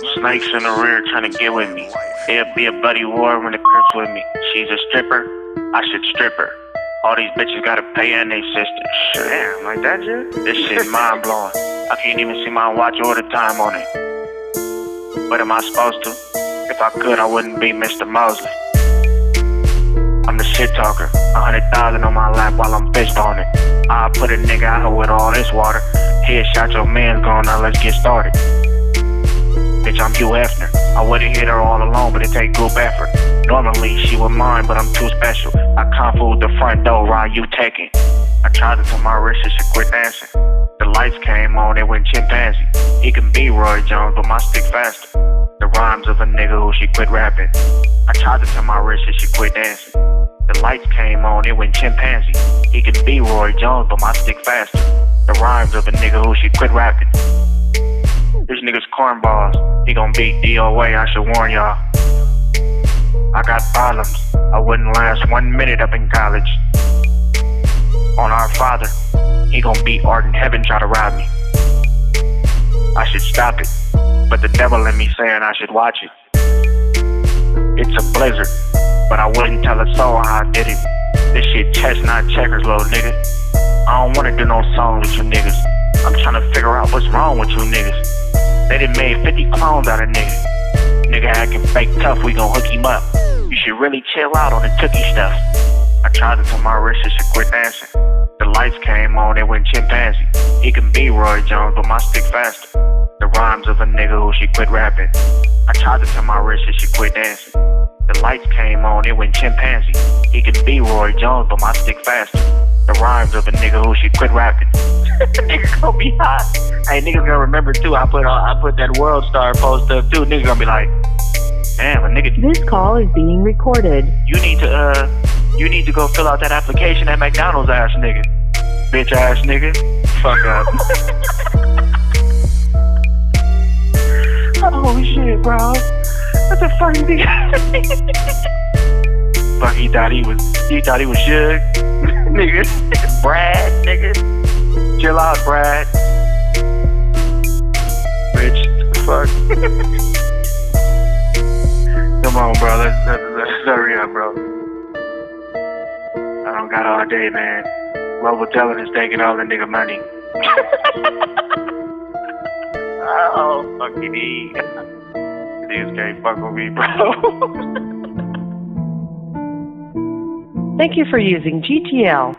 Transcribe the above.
Snakes in the rear trying to get with me. It'll be a bloody war when the Crips with me. She's a stripper, I should strip her. All these bitches gotta pay and they sisters. Damn, like that shit? This shit mind blowing. I can't even see my watch or the time on it. But am I supposed to? If I could, I wouldn't be Mr. Mosley. I'm the shit talker. 100,000 on my lap while I'm fishbone it. I'll put a nigga out with all this water. Headshot, your man's gone, now let's get started. Bitch, I'm Hugh Hefner. I would've hit her all alone, but it take group effort. Normally, she was mine, but I'm too special. I can't fool the front door while you taking. I tried to tell my wrist she should quit dancing. The lights came on, it went chimpanzee. He can be Roy Jones, but my stick faster. The rhymes of a nigga who she quit rapping. I tried to tell my wrist she should quit dancing. The lights came on, it went chimpanzee. He can be Roy Jones, but my stick faster. The rhymes of a nigga who she quit rapping. This nigga's cornballs. He gon' beat DOA, I should warn y'all. I got problems. I wouldn't last 1 minute up in college. On our father, he gon' beat Art in heaven, try to rob me. I should stop it, but the devil in me saying I should watch it. It's a blizzard, but I wouldn't tell a soul how I did it. This shit chestnut checkers, little nigga. I don't wanna do no song with you niggas. I'm tryna figure out what's wrong with you niggas. They done made 50 clones out of niggas. Nigga acting fake tough, we gon' hook him up. You should really chill out on the tookie stuff. I tried to tell my wrist she should quit dancing. The lights came on, it went chimpanzee. He can be Roy Jones, but my stick faster. The rhymes of a nigga who she quit rapping. I tried to tell my wrist she should quit dancing. The lights came on, it went chimpanzee. He can be Roy Jones, but my stick faster. The rhymes of a nigga who she quit rapping. Nigga gonna be hot. Hey, niggas gonna remember too. I put that World Star post up too. Niggas gonna be like, damn, a nigga. This call is being recorded. You need to go fill out that application at McDonald's, ass nigga. Bitch ass nigga. Fuck up. Oh shit, bro. That's a funny nigga. Fuck, he thought he was Suge. Nigga. Brad, nigga. Chill out, Brad. Bitch, fuck. Come on, bro. Let's hurry up, bro. I don't got all day, man. Global Telling is taking all the nigga money. Oh, fucking E. Niggas can't fuck with me, bro. Thank you for using GTL.